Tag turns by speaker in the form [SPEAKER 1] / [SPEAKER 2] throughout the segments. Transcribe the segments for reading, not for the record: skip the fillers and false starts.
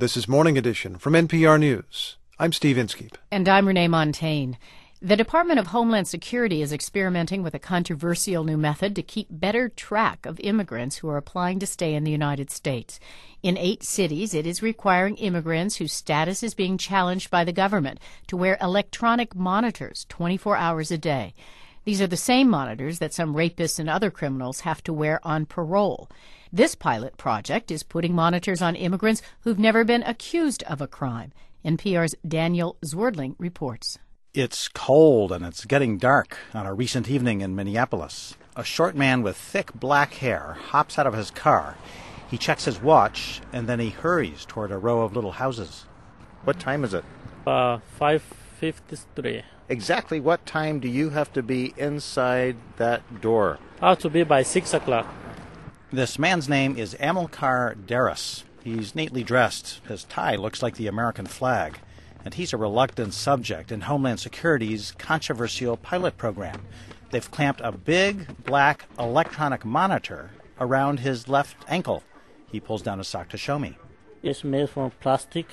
[SPEAKER 1] This is Morning Edition from NPR News. I'm Steve Inskeep.
[SPEAKER 2] And I'm Renee Montaigne. The Department of Homeland Security is experimenting with a controversial new method to keep better track of immigrants who are applying to stay in the United States. In 8 cities, it is requiring immigrants whose status is being challenged by the government to wear electronic monitors 24 hours a day. These are the same monitors that some rapists and other criminals have to wear on parole. This pilot project is putting monitors on immigrants who've never been accused of a crime. NPR's Daniel Zwerdling reports.
[SPEAKER 3] It's cold and it's getting dark on a recent evening in Minneapolis. A short man with thick black hair hops out of his car. He checks his watch and then he hurries toward a row of little houses. What time is it?
[SPEAKER 4] 5:53.
[SPEAKER 3] Exactly what time do you have to be inside that door?
[SPEAKER 4] I have to be by 6 o'clock.
[SPEAKER 3] This man's name is Amilcar Darras. He's neatly dressed. His tie looks like the American flag. And he's a reluctant subject in Homeland Security's controversial pilot program. They've clamped a big black electronic monitor around his left ankle. He pulls down his sock to show me.
[SPEAKER 4] It's made from plastic,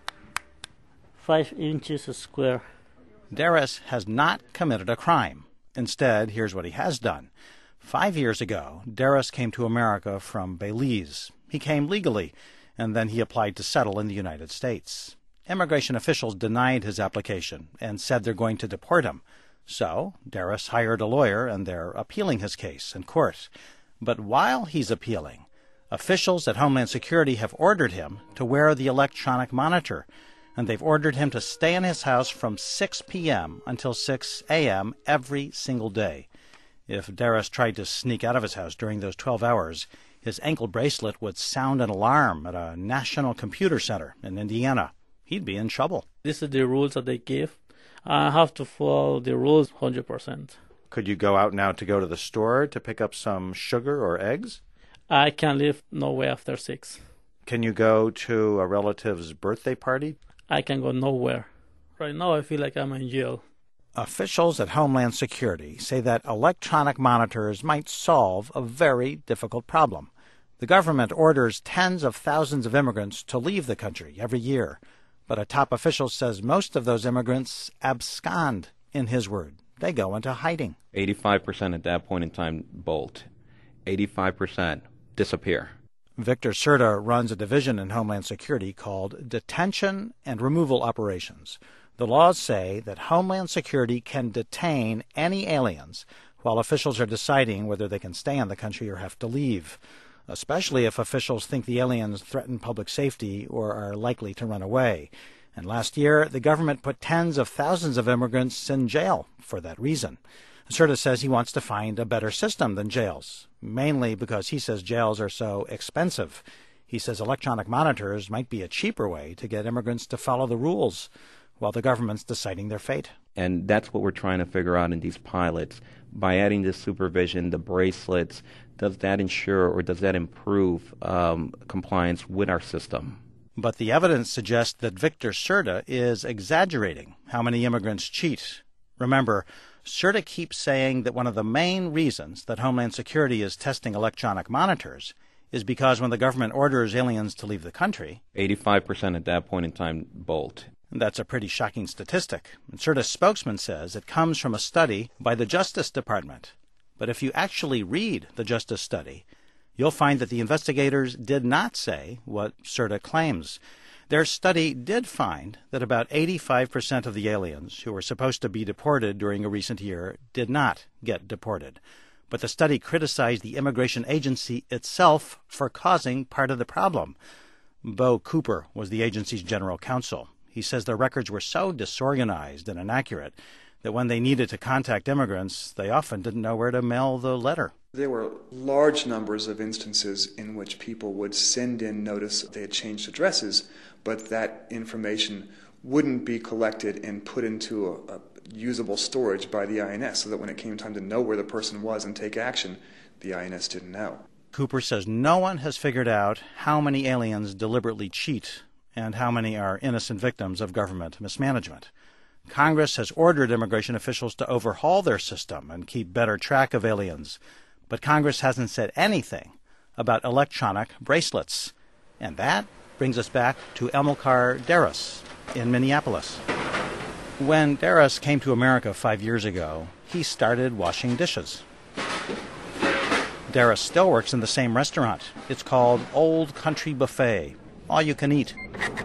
[SPEAKER 4] 5 inches square.
[SPEAKER 3] Darras has not committed a crime. Instead, here's what he has done. 5 years ago, Darras came to America from Belize. He came legally, and then he applied to settle in the United States. Immigration officials denied his application and said they're going to deport him. So Darras hired a lawyer, and they're appealing his case in court. But while he's appealing, officials at Homeland Security have ordered him to wear the electronic monitor, and they've ordered him to stay in his house from 6 p.m. until 6 a.m. every single day. If Darras tried to sneak out of his house during those 12 hours, his ankle bracelet would sound an alarm at a national computer center in Indiana. He'd be in trouble.
[SPEAKER 4] This is the rules that they give. I have to follow the rules 100%.
[SPEAKER 3] Could you go out now to go to the store to pick up some sugar or eggs?
[SPEAKER 4] I can leave nowhere after 6.
[SPEAKER 3] Can you go to a relative's birthday party?
[SPEAKER 4] I can go nowhere. Right now I feel like I'm in jail.
[SPEAKER 3] Officials at Homeland Security say that electronic monitors might solve a very difficult problem. The government orders tens of thousands of immigrants to leave the country every year. But a top official says most of those immigrants abscond, in his word. They go into hiding.
[SPEAKER 5] 85% at that point in time bolt. 85% disappear.
[SPEAKER 3] Victor Serta runs a division in Homeland Security called Detention and Removal Operations. The laws say that Homeland Security can detain any aliens while officials are deciding whether they can stay in the country or have to leave, especially if officials think the aliens threaten public safety or are likely to run away. And last year, the government put tens of thousands of immigrants in jail for that reason. Serta says he wants to find a better system than jails, mainly because he says jails are so expensive. He says electronic monitors might be a cheaper way to get immigrants to follow the rules while the government's deciding their fate.
[SPEAKER 5] And that's what we're trying to figure out in these pilots. By adding this supervision, the bracelets, does that ensure or does that improve compliance with our system?
[SPEAKER 3] But the evidence suggests that Victor Serta is exaggerating how many immigrants cheat. Remember, Serta keeps saying that one of the main reasons that Homeland Security is testing electronic monitors is because when the government orders aliens to leave the country,
[SPEAKER 5] 85% at that point in time bolt.
[SPEAKER 3] That's a pretty shocking statistic. And Serta's spokesman says it comes from a study by the Justice Department. But if you actually read the Justice study, you'll find that the investigators did not say what Serta claims. Their study did find that about 85% of the aliens who were supposed to be deported during a recent year did not get deported. But the study criticized the immigration agency itself for causing part of the problem. Bo Cooper was the agency's general counsel. He says their records were so disorganized and inaccurate that when they needed to contact immigrants, they often didn't know where to mail the letter.
[SPEAKER 6] There were large numbers of instances in which people would send in notice they had changed addresses, but that information wouldn't be collected and put into a usable storage by the INS, so that when it came time to know where the person was and take action, the INS didn't know.
[SPEAKER 3] Cooper says no one has figured out how many aliens deliberately cheat and how many are innocent victims of government mismanagement. Congress has ordered immigration officials to overhaul their system and keep better track of aliens, but Congress hasn't said anything about electronic bracelets. And that brings us back to Amilcar Darras in Minneapolis. When Darras came to America 5 years ago, he started washing dishes. Darras still works in the same restaurant. It's called Old Country Buffet, all you can eat.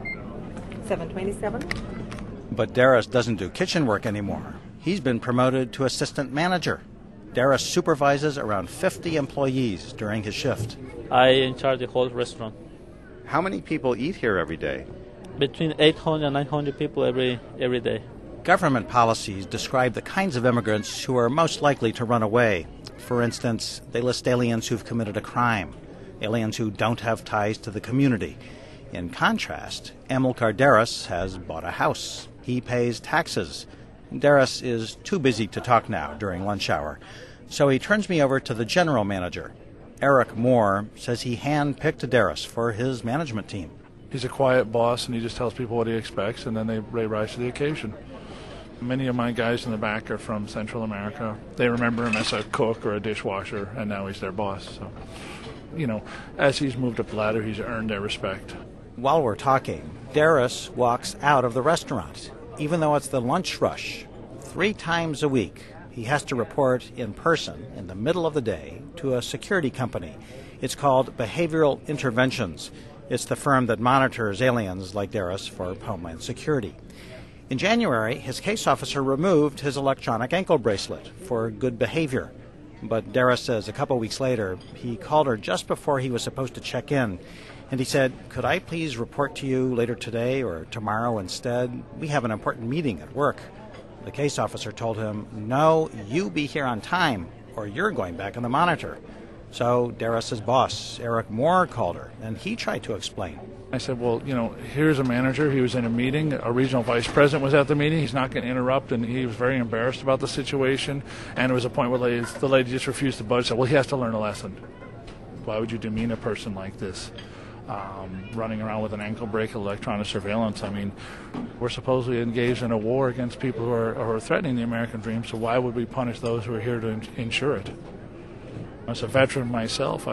[SPEAKER 7] $7.27.
[SPEAKER 3] But Darras doesn't do kitchen work anymore. He's been promoted to assistant manager. Darras supervises around 50 employees during his shift.
[SPEAKER 4] I in charge the whole restaurant.
[SPEAKER 5] How many people eat here every day?
[SPEAKER 4] Between 800 and 900 people every day.
[SPEAKER 3] Government policies describe the kinds of immigrants who are most likely to run away. For instance, they list aliens who've committed a crime, aliens who don't have ties to the community. In contrast, Amilcar Darras has bought a house. He pays taxes. Darras is too busy to talk now during lunch hour, so he turns me over to the general manager. Eric Moore says he hand-picked Darras for his management team.
[SPEAKER 8] He's a quiet boss, and he just tells people what he expects, and then they rise to the occasion. Many of my guys in the back are from Central America. They remember him as a cook or a dishwasher, and now he's their boss. So, as he's moved up the ladder, he's earned their respect.
[SPEAKER 3] While we're talking, Darras walks out of the restaurant, even though it's the lunch rush. 3 times a week, he has to report in person in the middle of the day to a security company. It's called Behavioral Interventions. It's the firm that monitors aliens like Darras for Homeland Security. In January, his case officer removed his electronic ankle bracelet for good behavior. But Darras says a couple weeks later, he called her just before he was supposed to check in, and he said, "Could I please report to you later today or tomorrow instead? We have an important meeting at work." The case officer told him, "No, you be here on time, or you're going back on the monitor." So Darras's boss, Eric Moore, called her, and he tried to explain.
[SPEAKER 8] I said, well, here's a manager. He was in a meeting. A regional vice president was at the meeting. He's not going to interrupt, and he was very embarrassed about the situation. And there was a point where the lady just refused to budge. Said, well, he has to learn a lesson. Why would you demean a person like this? Running around with an ankle bracelet, electronic surveillance. I mean, we're supposedly engaged in a war against people who are threatening the American dream, so why would we punish those who are here to ensure it? As a veteran myself,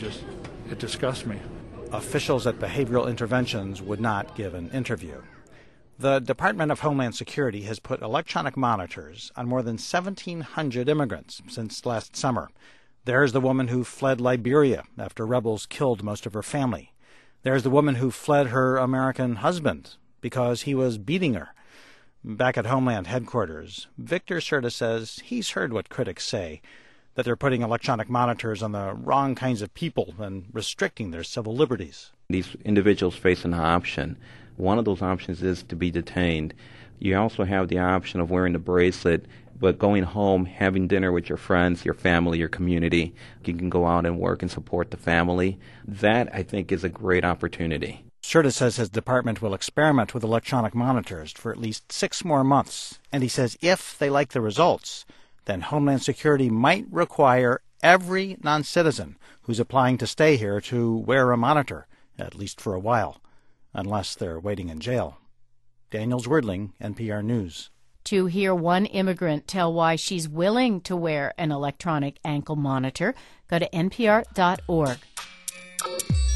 [SPEAKER 8] it disgusts me.
[SPEAKER 3] Officials at Behavioral Interventions would not give an interview. The Department of Homeland Security has put electronic monitors on more than 1,700 immigrants since last summer. There's the woman who fled Liberia after rebels killed most of her family. There's the woman who fled her American husband because he was beating her. Back at Homeland headquarters, Victor Serta says he's heard what critics say, that they're putting electronic monitors on the wrong kinds of people and restricting their civil liberties.
[SPEAKER 5] These individuals face an option. One of those options is to be detained. You also have the option of wearing the bracelet, but going home, having dinner with your friends, your family, your community. You can go out and work and support the family. That, I think, is a great opportunity.
[SPEAKER 3] Serta says his department will experiment with electronic monitors for at least 6 more months. And he says if they like the results, then Homeland Security might require every non-citizen who's applying to stay here to wear a monitor, at least for a while, unless they're waiting in jail. Daniel Zwerdling, NPR News.
[SPEAKER 2] To hear one immigrant tell why she's willing to wear an electronic ankle monitor, go to npr.org.